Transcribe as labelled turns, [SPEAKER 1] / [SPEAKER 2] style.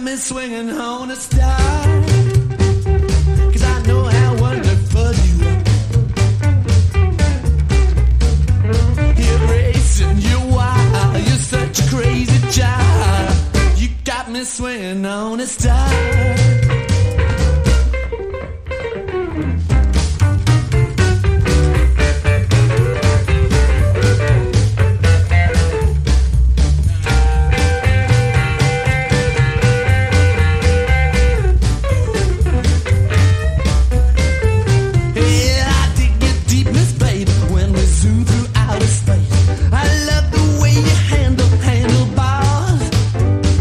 [SPEAKER 1] me swinging on a star, 'cause I know how wonderful you are. You're racing, you're wild, you're such a crazy child. You got me swinging on a star.